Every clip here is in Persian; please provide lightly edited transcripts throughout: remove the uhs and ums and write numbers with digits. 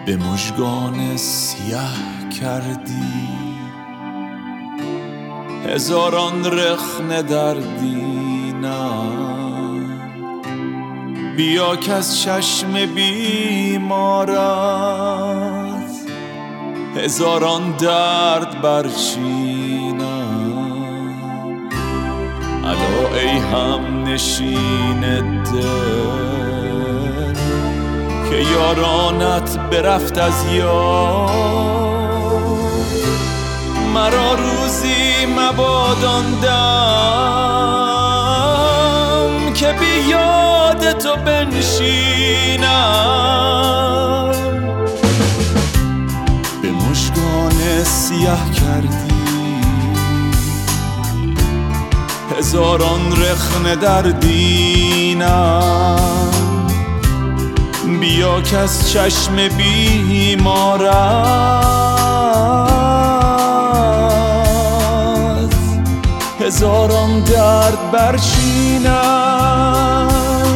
به مژگان سیه کردی هزاران رخنه در دینم. بیا که از چشم بیمارت هزاران درد برچینم. الا ای هم نشین دل که یارانت برفت از یاد. مرا روزی مبادان دم که بی یاد تو بنشینم. به مژگان سیه کردی هزاران رخنه در دینم. بیا که از چشم بیمارت هزاران درد برچینم.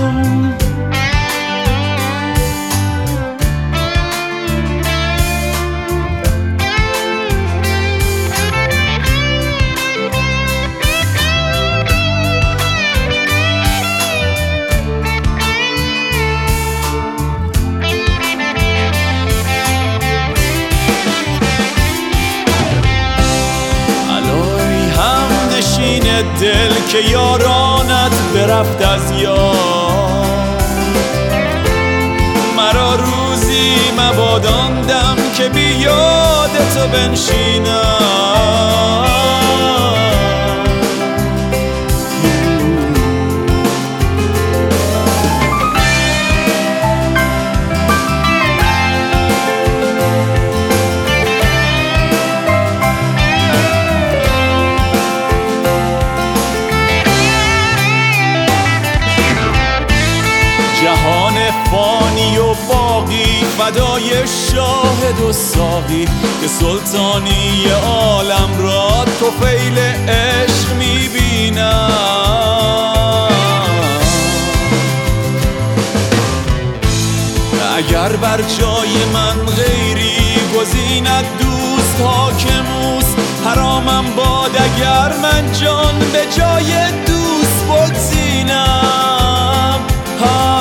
دل که یارانت برفت از یاد. مرا روزی مبادان دم که بی یاد تو بنشینم. جهان فانی و باقی فدای شاهد و ساقی که سلطانی عالم را طفیل عشق میبینم. اگر بر جای من غیری گزیند دوست حاکموست. حرامم باد اگر من جان به جای دوست بگزینم.